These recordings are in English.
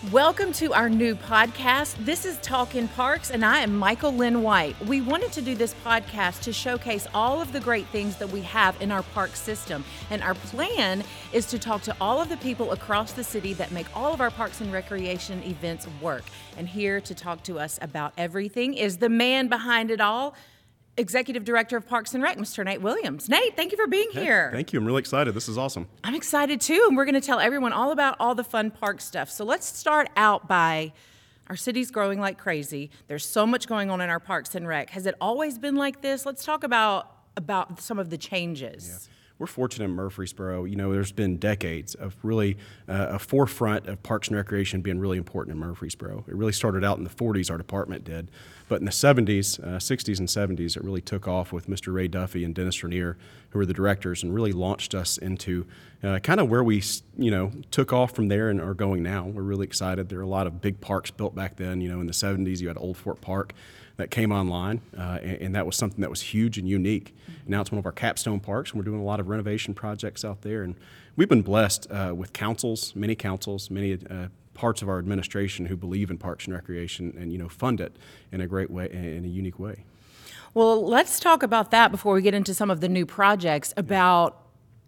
Welcome to our new podcast. This is Talkin' Parks, and I am Michael Lynn White. We wanted to do this podcast to showcase all of the great things that we have in our park system. And our plan is to talk to all of the people across the city that make all of our parks and recreation events work. And here to talk to us about everything is the man behind it all, Executive Director of Parks and Rec, Mr. Nate Williams. Nate, thank you for being here. Thank you. I'm really excited. This is awesome. I'm excited too, and we're going to tell everyone all about all the fun park stuff. So let's start out by our city's growing like crazy. There's so much going on in our Parks and Rec. Has it always been like this? Let's talk about some of the changes. Yeah. We're fortunate in Murfreesboro. You know, there's been decades of really a forefront of parks and recreation being really important in Murfreesboro. It really started out in the 40s, our department did. But in the 70s, 60s and 70s, it really took off with Mr. Ray Duffy and Dennis Rainier, who were the directors, and really launched us into kind of where we, took off from there and are going now. We're really excited. There are a lot of big parks built back then. You know, in the 70s, you had Old Fort Park that came online, and that was something that was huge and unique. Now it's one of our capstone parks, and we're doing a lot of renovation projects out there. And we've been blessed with many councils, many parts of our administration who believe in parks and recreation and, fund it in a great way, in a unique way. Well, let's talk about that before we get into some of the new projects, about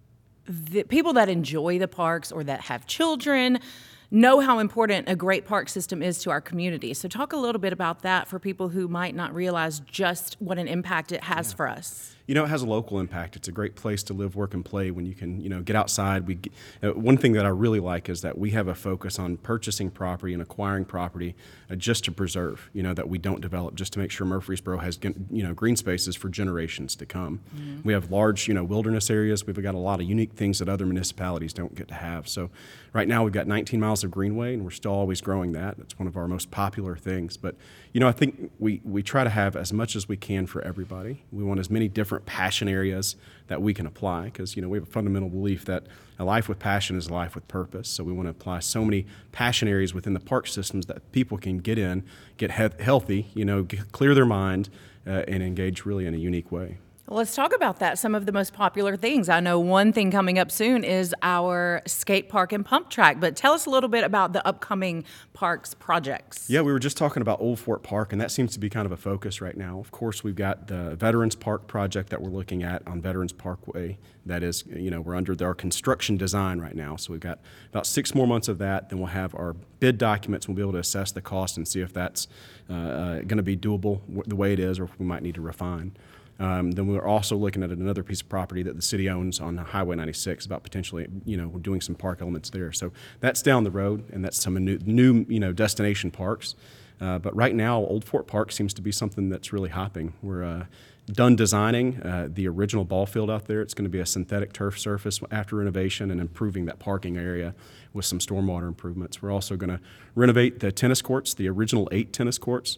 the people that enjoy the parks or that have children know how important a great park system is to our community. So talk a little bit about that for people who might not realize just what an impact it has for us. You know, it has a local impact. It's a great place to live, work, and play when you can, get outside. One thing that I really like is that we have a focus on purchasing property and acquiring property just to preserve, that we don't develop, just to make sure Murfreesboro has, green spaces for generations to come. Mm-hmm. We have large, wilderness areas. We've got a lot of unique things that other municipalities don't get to have. So right now we've got 19 miles of greenway, and we're still always growing that. It's one of our most popular things. But, I think we try to have as much as we can for everybody. We want as many different passion areas that we can apply, because we have a fundamental belief that a life with passion is a life with purpose. So we want to apply so many passion areas within the park systems that people can get in, get healthy, clear their mind, and engage really in a unique way. Let's talk about that. Some of the most popular things. I know one thing coming up soon is our skate park and pump track, but tell us a little bit about the upcoming parks projects. Yeah, we were just talking about Old Fort Park, and that seems to be kind of a focus right now. Of course, we've got the Veterans Park project that we're looking at on Veterans Parkway. That is, we're under our construction design right now. So we've got about 6 more months of that. Then we'll have our bid documents. We'll be able to assess the cost and see if that's going to be doable the way it is, or if we might need to refine. Then we're also looking at another piece of property that the city owns on Highway 96 about potentially, we're doing some park elements there. So that's down the road, and that's some new destination parks. But right now, Old Fort Park seems to be something that's really hopping. We're done designing the original ball field out there. It's going to be a synthetic turf surface after renovation and improving that parking area with some stormwater improvements. We're also going to renovate the tennis courts, the original 8 tennis courts.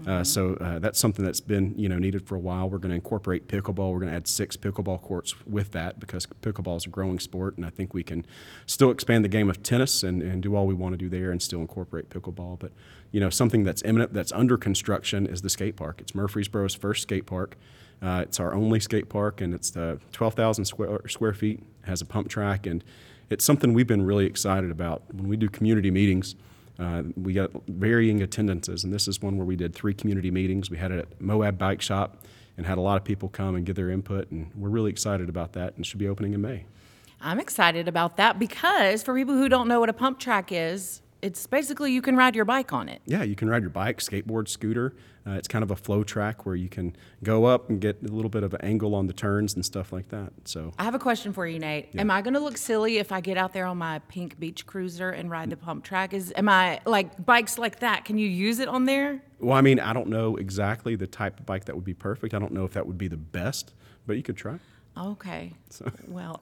So that's something that's been needed for a while. We're going to incorporate pickleball. We're going to add 6 pickleball courts with that, because pickleball is a growing sport, and I think we can still expand the game of tennis and do all we want to do there and still incorporate pickleball. But something that's imminent, that's under construction, is the skate park. It's Murfreesboro's first skate park. It's our only skate park, and it's 12,000 square feet. It has a pump track, and it's something we've been really excited about. When we do community meetings, we got varying attendances, and this is one where we did 3 community meetings. We had it at Moab Bike Shop and had a lot of people come and give their input, and we're really excited about that, and should be opening in May. I'm excited about that because for people who don't know what a pump track is, it's basically you can ride your bike on it. Yeah, you can ride your bike, skateboard, scooter. It's kind of a flow track where you can go up and get a little bit of an angle on the turns and stuff like that. So I have a question for you, Nate. Yeah. Am I going to look silly if I get out there on my pink beach cruiser and ride the pump track? Am I like bikes like that? Can you use it on there? Well, I mean, I don't know exactly the type of bike that would be perfect. I don't know if that would be the best, but you could try. Okay. So. Well,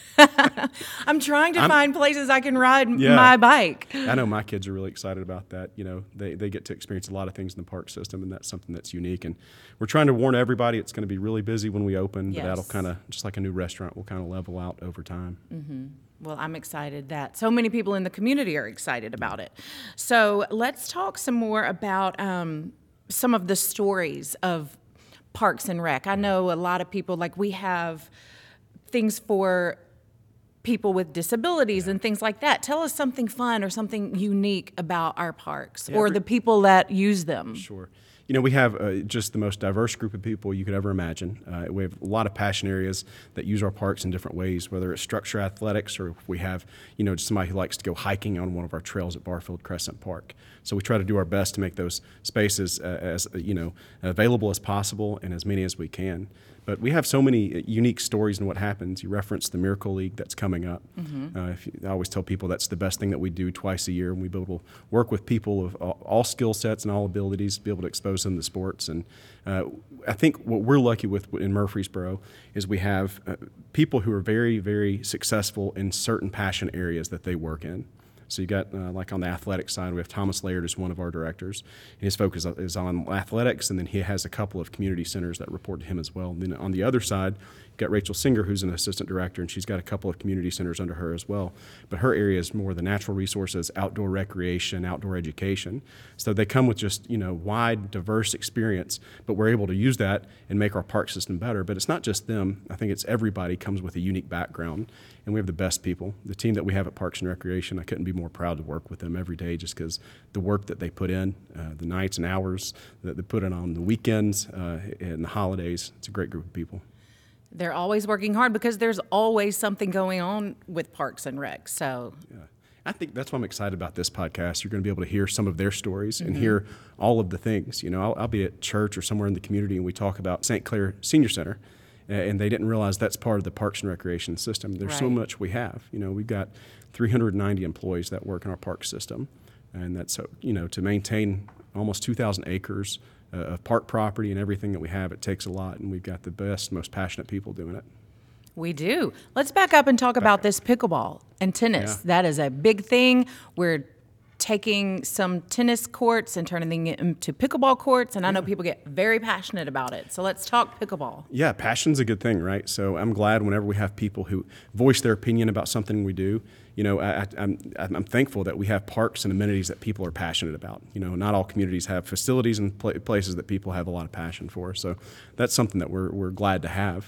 I'm trying to find places I can ride my bike. I know my kids are really excited about that. They get to experience a lot of things in the park system, and that's something that's unique. And we're trying to warn everybody it's going to be really busy when we open, but that'll kind of, just like a new restaurant, will kind of level out over time. Mm-hmm. Well, I'm excited that so many people in the community are excited about it. So let's talk some more about some of the stories of Parks and Rec. I know a lot of people, like we have things for people with disabilities and things like that. Tell us something fun or something unique about our parks or the people that use them. Sure. You know, we have just the most diverse group of people you could ever imagine. We have a lot of passion areas that use our parks in different ways, whether it's structure athletics or if we have, you know, somebody who likes to go hiking on one of our trails at Barfield Crescent Park. So we try to do our best to make those spaces as, you know, available as possible and as many as we can. But we have so many unique stories in what happens. You referenced the Miracle League that's coming up. I always tell people that's the best thing that we do twice a year, and we be able to work with people of all skill sets and all abilities, be able to expose them to sports. And I think what we're lucky with in Murfreesboro is we have people who are very, very successful in certain passion areas that they work in. So you got, like on the athletic side, we have Thomas Laird as one of our directors. And his focus is on athletics, and then he has a couple of community centers that report to him as well. And then on the other side, you've got Rachel Singer, who's an assistant director, and she's got a couple of community centers under her as well. But her area is more the natural resources, outdoor recreation, outdoor education. So they come with just, you know, wide, diverse experience, but we're able to use that and make our park system better. But it's not just them. I think it's everybody comes with a unique background, and we have the best people. The team that we have at Parks and Recreation, I couldn't be more proud to work with them every day just because the work that they put in, the nights and hours that they put in on the weekends and the holidays. It's a great group of people. They're always working hard because there's always something going on with Parks and Rec. So yeah. I think that's why I'm excited about this podcast. You're going to be able to hear some of their stories and hear all of the things. You know, I'll be at church or somewhere in the community and we talk about St. Clair Senior Center, and they didn't realize that's part of the Parks and Recreation system. There's so much we have. You know, we've got 390 employees that work in our park system, and that's, you know, to maintain almost 2,000 acres of park property and everything that we have, it takes a lot, and we've got the best, most passionate people doing it. We do. Let's back up and talk about this pickleball and tennis. Yeah. That is a big thing. We're taking some tennis courts and turning them into pickleball courts, and I know people get very passionate about it. So let's talk pickleball. Yeah, passion's a good thing, right? So I'm glad whenever we have people who voice their opinion about something we do. You know, I'm thankful that we have parks and amenities that people are passionate about. You know, not all communities have facilities and places that people have a lot of passion for. So that's something that we're glad to have.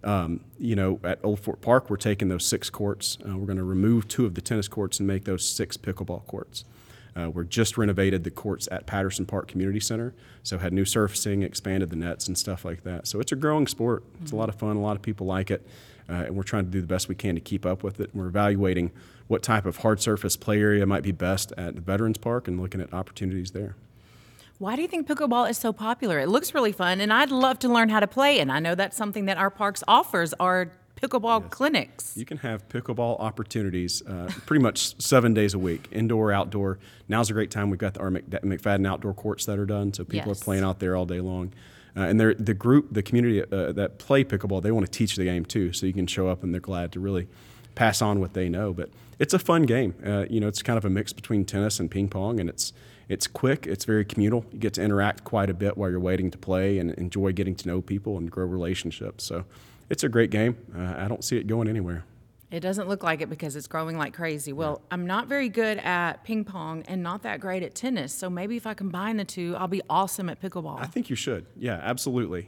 You know, at Old Fort Park, we're taking those 6 courts. We're going to remove 2 of the tennis courts and make those 6 pickleball courts. We're just renovated the courts at Patterson Park Community Center, so had new surfacing, expanded the nets and stuff like that. So it's a growing sport. It's a lot of fun. A lot of people like it, and we're trying to do the best we can to keep up with it. We're evaluating what type of hard surface play area might be best at the Veterans Park and looking at opportunities there. Why do you think pickleball is so popular? It looks really fun, and I'd love to learn how to play, and I know that's something that our parks offers are pickleball clinics. You can have pickleball opportunities pretty much 7 days a week, indoor, outdoor. Now's a great time. We've got our McFadden outdoor courts that are done, so people are playing out there all day long. And the community that play pickleball, they want to teach the game too, so you can show up and they're glad to really pass on what they know. But it's a fun game. You know, it's kind of a mix between tennis and ping pong, and it's quick. It's very communal. You get to interact quite a bit while you're waiting to play and enjoy getting to know people and grow relationships. So it's a great game. I don't see it going anywhere. It doesn't look like it because it's growing like crazy. Well, I'm not very good at ping pong and not that great at tennis, so maybe if I combine the two, I'll be awesome at pickleball. I think you should. Yeah, absolutely.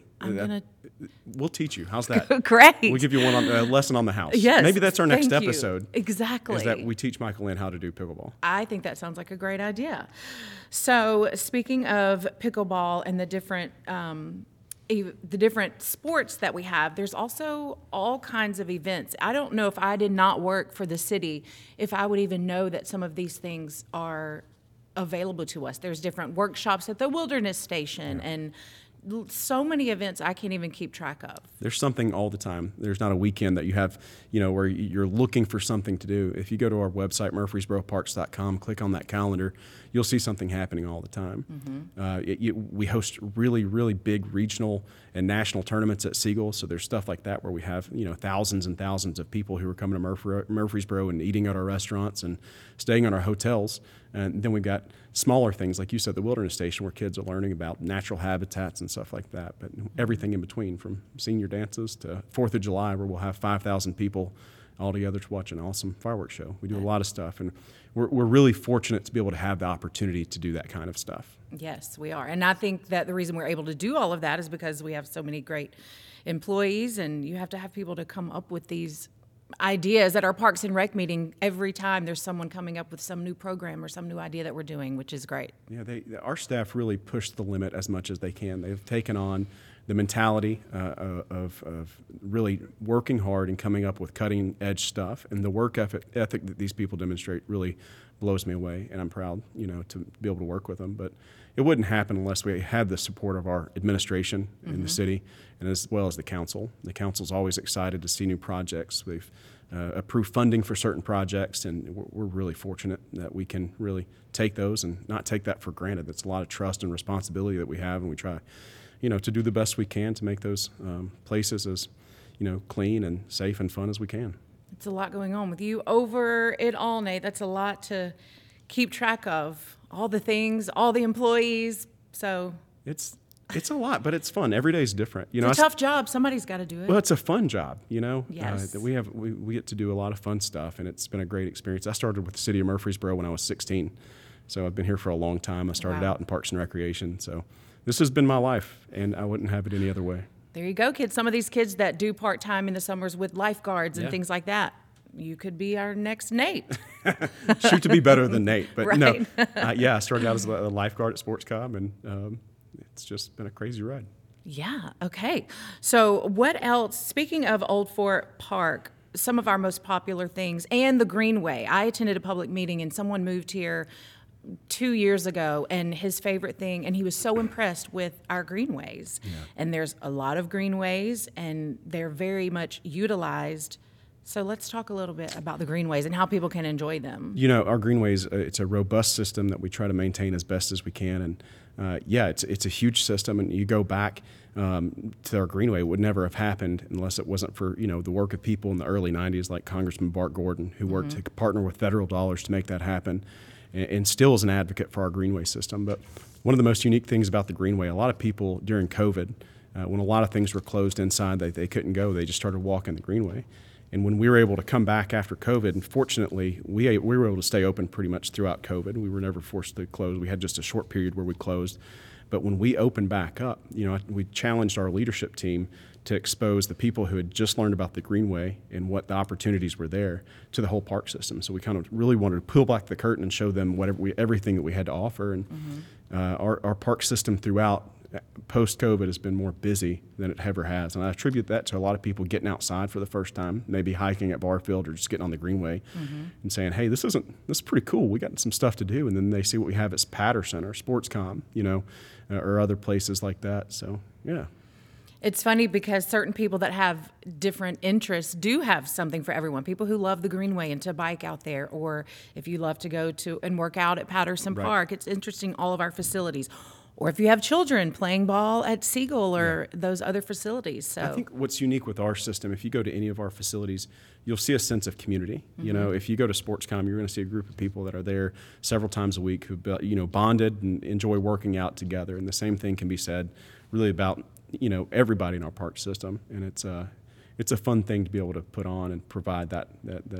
We'll teach you. How's that? Great. We'll give you a lesson on the house. Yes. Maybe that's our next thank you. episode. Exactly. Is that we teach Michael Lynn how to do pickleball. I think that sounds like a great idea. So speaking of pickleball and the different sports that we have, there's also all kinds of events. I don't know if I did not work for the city, if I would even know that some of these things are available to us. There's different workshops at the Wilderness Station and so many events I can't even keep track of. There's something all the time. There's not a weekend that you have, you know, where you're looking for something to do. If you go to our website, murfreesboroparks.com, click on that calendar, you'll see something happening all the time. We host really, really big regional and national tournaments at Siegel, so there's stuff like that where we have, you know, thousands and thousands of people who are coming to Murfreesboro and eating at our restaurants and staying in our hotels. And then we've got smaller things, like you said, the Wilderness Station, where kids are learning about natural habitats and stuff like that, but everything in between, from senior dances to 4th of July, where we'll have 5,000 people all together to watch an awesome fireworks show. We do a lot of stuff, and we're really fortunate to be able to have the opportunity to do that kind of stuff. Yes, we are. And I think that the reason we're able to do all of that is because we have so many great employees, and you have to have people to come up with these ideas at our Parks and Rec meeting. Every time there's someone coming up with some new program or some new idea that we're doing, which is great. Yeah, our staff really push the limit as much as they can. They've taken on the mentality of really working hard and coming up with cutting edge stuff, and the work ethic that these people demonstrate really blows me away, and I'm proud, to be able to work with them. But it wouldn't happen unless we had the support of our administration in the city, and as well as the council. The council's always excited to see new projects. We've approved funding for certain projects, and we're really fortunate that we can really take those and not take that for granted. That's a lot of trust and responsibility that we have, and we try to do the best we can to make those places as, clean and safe and fun as we can. It's a lot going on with you over it all, Nate. That's a lot to keep track of. All the things, all the employees. So it's a lot, but it's fun. Every day is different. It's a tough job. Somebody's got to do it. Well, it's a fun job. Yes. We get to do a lot of fun stuff, and it's been a great experience. I started with the city of Murfreesboro when I was 16, so I've been here for a long time. I started out in Parks and Recreation, so this has been my life, and I wouldn't have it any other way. There you go, kids. Some of these kids that do part-time in the summers with lifeguards and things like that, you could be our next Nate. Shoot to be better than Nate. But right. No, I started out as a lifeguard at SportsCom, and it's just been a crazy ride. Yeah, okay. So what else, speaking of Old Fort Park, some of our most popular things, and the Greenway. I attended a public meeting, and someone moved here 2 years ago, and his favorite thing, and he was so impressed with our greenways. Yeah. And there's a lot of greenways, and they're very much utilized. So let's talk a little bit about the greenways and how people can enjoy them. Our greenways, it's a robust system that we try to maintain as best as we can. And it's a huge system. And you go back to our greenway, it would never have happened unless it wasn't for, the work of people in the early 90s like Congressman Bart Gordon, who worked to partner with federal dollars to make that happen, and still is an advocate for our greenway system. But one of the most unique things about the greenway, a lot of people during COVID, when a lot of things were closed inside, they couldn't go, they just started walking the greenway. And when we were able to come back after COVID, and fortunately, we were able to stay open pretty much throughout COVID. We were never forced to close. We had just a short period where we closed. But when we opened back up, we challenged our leadership team to expose the people who had just learned about the Greenway and what the opportunities were there to the whole park system. So we kind of really wanted to peel back the curtain and show them everything that we had to offer. And our park system throughout post-COVID has been more busy than it ever has. And I attribute that to a lot of people getting outside for the first time, maybe hiking at Barfield or just getting on the Greenway and saying, hey, this is pretty cool. We got some stuff to do. And then they see what we have at Patterson or SportsCom, or other places like that. So, yeah. It's funny because certain people that have different interests do have something for everyone. People who love the Greenway and to bike out there, or if you love to go to and work out at Patterson Park, it's interesting, all of our facilities. Or if you have children playing ball at Siegel or those other facilities. So I think what's unique with our system, if you go to any of our facilities, you'll see a sense of community. If you go to SportsCom, you're going to see a group of people that are there several times a week who, bonded and enjoy working out together. And the same thing can be said really about, everybody in our park system. And it's a fun thing to be able to put on and provide that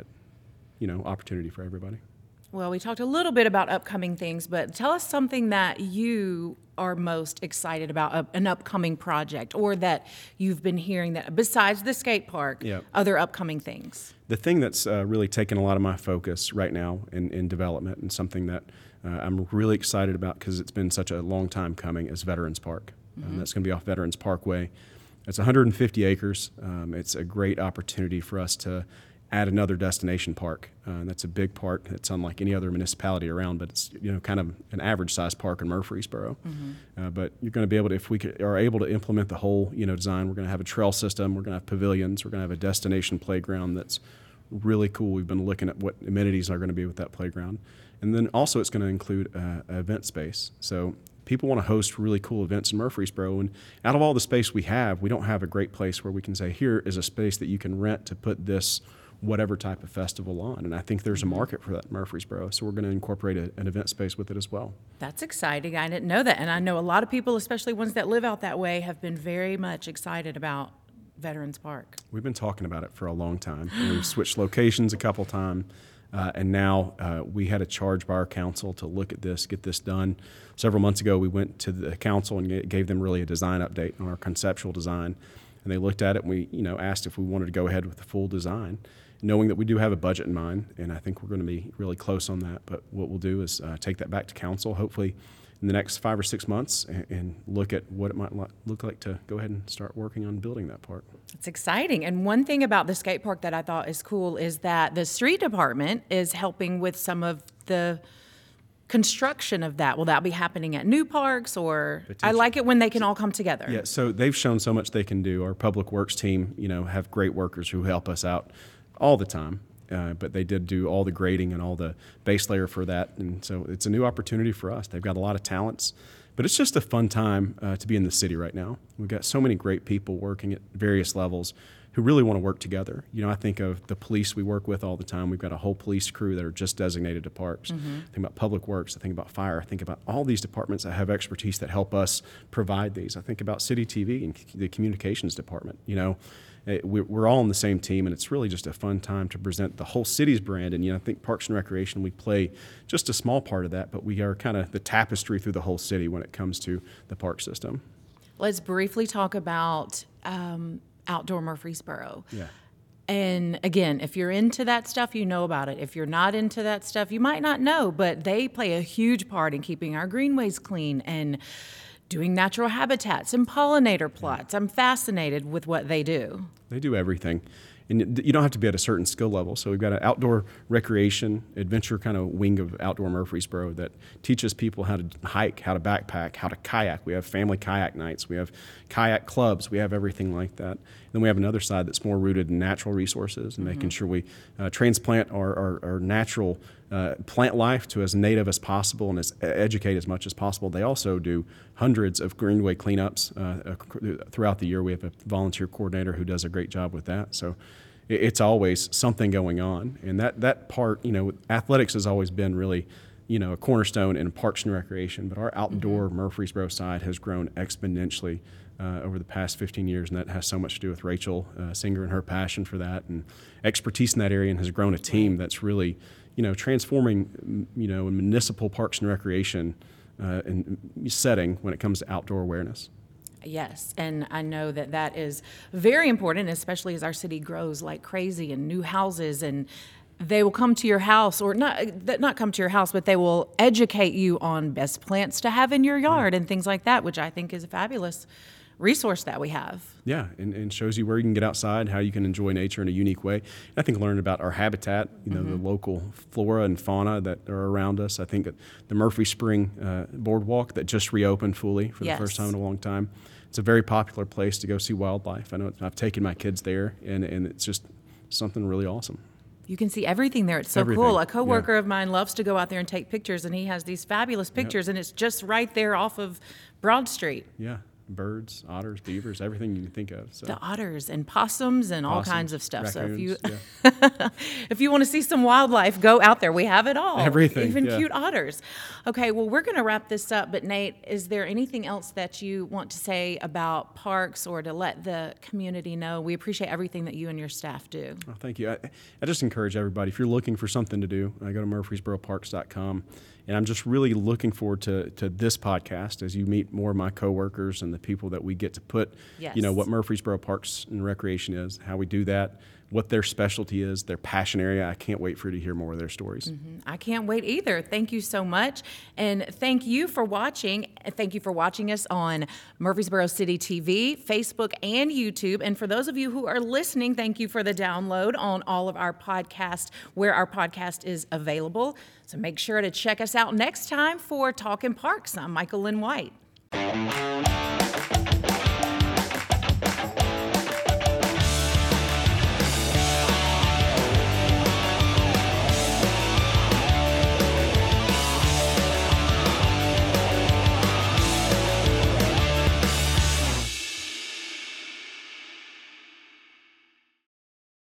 opportunity for everybody. Well, we talked a little bit about upcoming things, but tell us something that you are most excited about, an upcoming project, or that you've been hearing that, besides the skate park, other upcoming things. The thing that's really taken a lot of my focus right now in development, and something that I'm really excited about because it's been such a long time coming, is Veterans Park. That's going to be off Veterans Parkway. It's 150 acres. It's a great opportunity for us to add another destination park. That's a big park. It's unlike any other municipality around, but it's kind of an average-sized park in Murfreesboro. But you're going to be able to, if we are able to implement the whole design, we're going to have a trail system. We're going to have pavilions. We're going to have a destination playground that's really cool. We've been looking at what amenities are going to be with that playground, and then also it's going to include an event space. So people want to host really cool events in Murfreesboro, and out of all the space we have, we don't have a great place where we can say, here is a space that you can rent to put this whatever type of festival on. And I think there's a market for that in Murfreesboro, so we're going to incorporate an event space with it as well. That's exciting. I didn't know that. And I know a lot of people, especially ones that live out that way, have been very much excited about Veterans Park. We've been talking about it for a long time. And we've switched locations a couple times, and now we had a charge by our council to look at this, get this done. Several months ago, we went to the council and gave them really a design update on our conceptual design. And they looked at it, and we asked if we wanted to go ahead with the full design. knowing that we do have a budget in mind, and I think we're going to be really close on that. But what we'll do is take that back to council, hopefully in the next 5 or 6 months, and look at what it might look like to go ahead and start working on building that park. It's exciting. And one thing about the skate park that I thought is cool is that the street department is helping with some of the construction of that. Will that be happening at new parks, or I like it when they can all come together? Yeah, so they've shown so much they can do. Our public works team, have great workers who help us out all the time. But they did do all the grading and all the base layer for that. And so it's a new opportunity for us. They've got a lot of talents. But it's just a fun time to be in the city right now. We've got so many great people working at various levels who really want to work together. I think of the police we work with all the time. We've got a whole police crew that are just designated to parks. I think about public works. I think about fire. I think about all these departments that have expertise that help us provide these. I think about city TV and the communications department. We're all on the same team, and it's really just a fun time to present the whole city's brand. And I think Parks and Recreation, we play just a small part of that, but we are kind of the tapestry through the whole city when it comes to the park system. Let's briefly talk about Outdoor Murfreesboro. Yeah. And again, if you're into that stuff, you know about it. If you're not into that stuff, you might not know, but they play a huge part in keeping our greenways clean and doing natural habitats and pollinator plots. I'm fascinated with what they do. They do everything. And you don't have to be at a certain skill level. So we've got an outdoor recreation, adventure kind of wing of Outdoor Murfreesboro that teaches people how to hike, how to backpack, how to kayak. We have family kayak nights. We have kayak clubs. We have everything like that. Then we have another side that's more rooted in natural resources and making sure we transplant our natural plant life to as native as possible and educate as much as possible. They also do hundreds of greenway cleanups throughout the year. We have a volunteer coordinator who does a great job with that. So it's always something going on. And that part, athletics has always been really, a cornerstone in Parks and Recreation. But our outdoor Murfreesboro side has grown exponentially over the past 15 years, and that has so much to do with Rachel Singer and her passion for that and expertise in that area, and has grown a team that's really transforming, municipal parks and recreation and setting when it comes to outdoor awareness. Yes, and I know that is very important, especially as our city grows like crazy and new houses, and they will come to your house, or not come to your house, but they will educate you on best plants to have in your yard and things like that, which I think is a fabulous resource that we have. Yeah, and shows you where you can get outside, how you can enjoy nature in a unique way. And I think learn about our habitat, the local flora and fauna that are around us. I think that the Murphy Spring Boardwalk that just reopened fully for the first time in a long time. It's a very popular place to go see wildlife. I know I've taken my kids there, and it's just something really awesome. You can see everything there. It's so cool. A coworker of mine loves to go out there and take pictures, and he has these fabulous pictures, and it's just right there off of Broad Street. Yeah. Birds, otters, beavers, everything you can think of. So. The otters and possums and all kinds of stuff. Raccoons, so if you want to see some wildlife, go out there. We have it all. Everything. Even cute otters. Okay, well, we're going to wrap this up. But Nate, is there anything else that you want to say about parks or to let the community know? We appreciate everything that you and your staff do. Oh, thank you. I just encourage everybody, if you're looking for something to do, go to murfreesboroparks.com. And I'm just really looking forward to this podcast as you meet more of my coworkers and the people that we get to put, what Murfreesboro Parks and Recreation is, how we do that, what their specialty is, their passion area. I can't wait for you to hear more of their stories. I can't wait either. Thank you so much. And thank you for watching. Thank you for watching us on Murfreesboro City TV, Facebook, and YouTube. And for those of you who are listening, thank you for the download on all of our podcasts where our podcast is available. So make sure to check us out next time for Talkin' Parks. I'm Michael Lynn White.